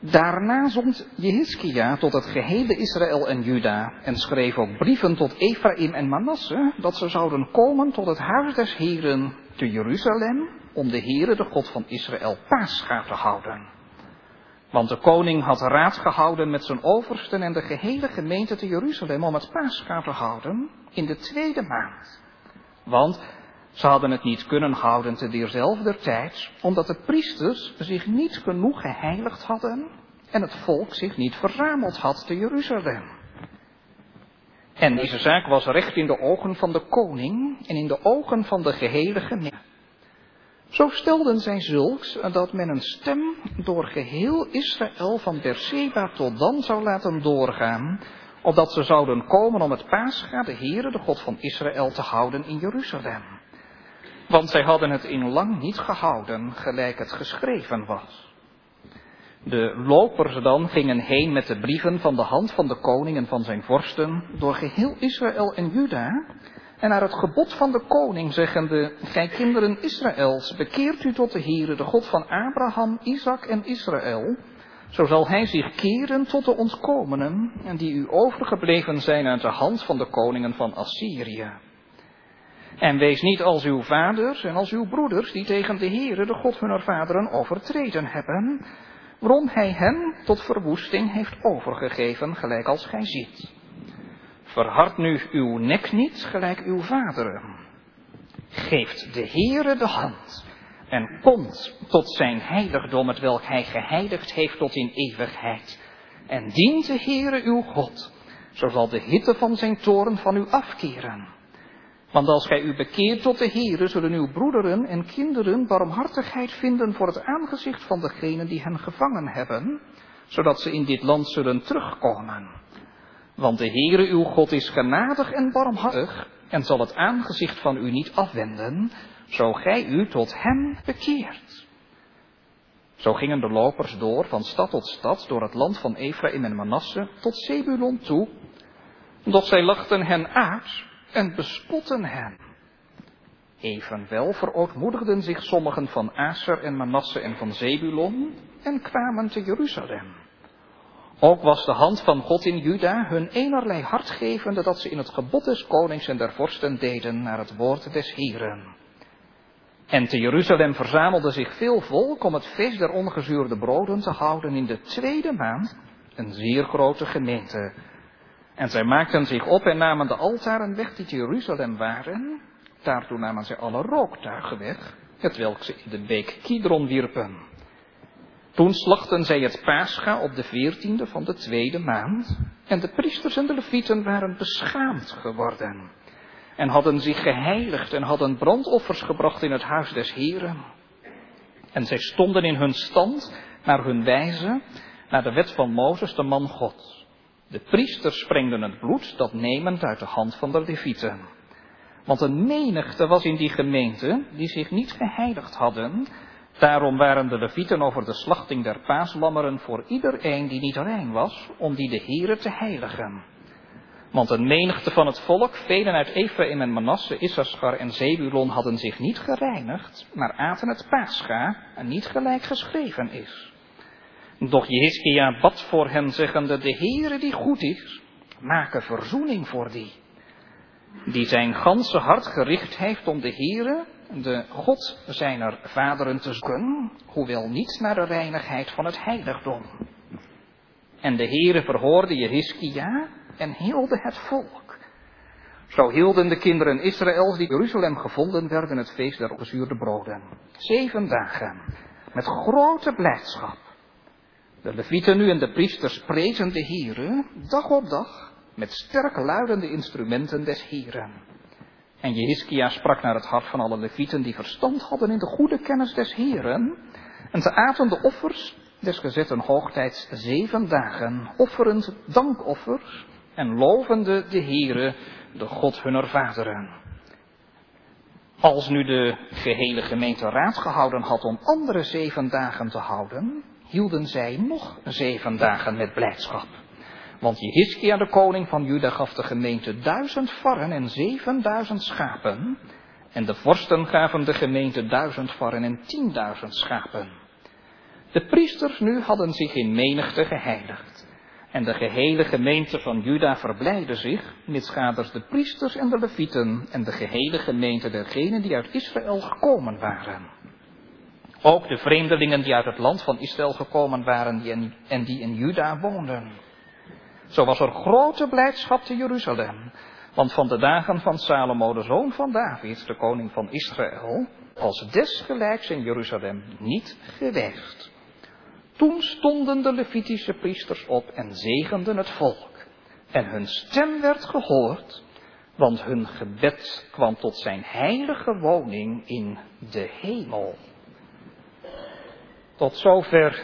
Daarna zond Jehiskia tot het gehele Israël en Juda en schreef ook brieven tot Ephraim en Manasse, dat ze zouden komen tot het huis des Heren te Jeruzalem, om de Heere, de God van Israël, Pascha te houden. Want de koning had raad gehouden met zijn oversten en de gehele gemeente te Jeruzalem om het Pascha te houden in de 2e maand. Want ze hadden het niet kunnen houden te diezelfde tijd, omdat de priesters zich niet genoeg geheiligd hadden en het volk zich niet verzameld had te Jeruzalem. En deze zaak was recht in de ogen van de koning en in de ogen van de gehele gemeente. Zo stelden zij zulks dat men een stem door geheel Israël van Berseba tot Dan zou laten doorgaan, opdat ze zouden komen om het Pascha, de Heere, de God van Israël, te houden in Jeruzalem. Want zij hadden het in lang niet gehouden, gelijk het geschreven was. De lopers dan gingen heen met de brieven van de hand van de koning en van zijn vorsten door geheel Israël en Juda, en naar het gebod van de koning zeggende: gij kinderen Israëls, bekeert u tot de Heere, de God van Abraham, Isaac en Israël, zo zal hij zich keren tot de ontkomenen, en die u overgebleven zijn uit de hand van de koningen van Assyrië. En wees niet als uw vaders en als uw broeders, die tegen de Heere, de God hunner vaderen, overtreden hebben, waarom hij hen tot verwoesting heeft overgegeven, gelijk als gij ziet. Verhard nu uw nek niet, gelijk uw vaderen. Geeft de Heere de hand en komt tot zijn heiligdom, hetwelk hij geheiligd heeft tot in eeuwigheid. En dient de Heere uw God, zo zal de hitte van zijn toorn van u afkeren. Want als gij u bekeert tot de Heere, zullen uw broederen en kinderen barmhartigheid vinden voor het aangezicht van degenen die hen gevangen hebben, zodat ze in dit land zullen terugkomen. Want de Heere uw God is genadig en barmhartig en zal het aangezicht van u niet afwenden, zo gij u tot hem bekeert. Zo gingen de lopers door van stad tot stad door het land van Ephraim en Manasse tot Zebulon toe, doch zij lachten hen uit en bespotten hen. Evenwel verootmoedigden zich sommigen van Aser en Manasse en van Zebulon en kwamen te Jeruzalem. Ook was de hand van God in Juda hun enerlei hart gevende dat ze in het gebod des konings en der vorsten deden naar het woord des Heeren. En te Jeruzalem verzamelde zich veel volk om het feest der ongezuurde broden te houden in de 2e maand, een zeer grote gemeente. En zij maakten zich op en namen de altaren weg die te Jeruzalem waren. Daartoe namen zij alle rooktuigen weg, hetwelk ze in de beek Kidron wierpen. Toen slachten zij het Pascha op de 14e van de 2e maand. En de priesters en de levieten waren beschaamd geworden. En hadden zich geheiligd en hadden brandoffers gebracht in het huis des Heeren. En zij stonden in hun stand, naar hun wijze, naar de wet van Mozes, de man Gods. De priesters sprengden het bloed, dat nemend uit de hand van de levieten. Want een menigte was in die gemeente, die zich niet geheiligd hadden. Daarom waren de levieten over de slachting der paaslammeren voor iedereen die niet rein was, om die de Heere te heiligen. Want een menigte van het volk, velen uit Ephraim en Manasse, Issachar en Zebulon, hadden zich niet gereinigd, maar aten het Pascha, en niet gelijk geschreven is. Doch Jehiskia bad voor hen, zeggende: de Heere die goed is, maak verzoening voor die zijn ganse hart gericht heeft om de Heere, de God zijner vaderen te zoeken, hoewel niet naar de reinigheid van het heiligdom. En de Heere verhoorde Jehiskia en hielde het volk. Zo hielden de kinderen Israëls die in Jeruzalem gevonden werden het feest der ongezuurde broden. 7 dagen, met grote blijdschap. De levieten nu en de priesters prezen de Heere, dag op dag, met sterk luidende instrumenten des Heeren. En Jehiskia sprak naar het hart van alle levieten die verstand hadden in de goede kennis des Heeren. En ze aten de offers des gezetten hoogtijds 7 dagen, offerend dankoffers en lovende de Heere, de God hunner vaderen. Als nu de gehele gemeente raad gehouden had om andere 7 dagen te houden, hielden zij nog 7 dagen met blijdschap. Want Jehiskia, de koning van Juda, gaf de gemeente 1000 varren en 7000 schapen. En de vorsten gaven de gemeente 1000 varren en 10.000 schapen. De priesters nu hadden zich in menigte geheiligd. En de gehele gemeente van Juda verblijdde zich, mitsgaders de priesters en de levieten en de gehele gemeente dergenen die uit Israël gekomen waren. Ook de vreemdelingen die uit het land van Israël gekomen waren en die in Juda woonden. Zo was er grote blijdschap te Jeruzalem, want van de dagen van Salomo, de zoon van David, de koning van Israël, als desgelijks in Jeruzalem niet geweest. Toen stonden de Levitische priesters op en zegenden het volk. En hun stem werd gehoord, want hun gebed kwam tot zijn heilige woning in de hemel. Tot zover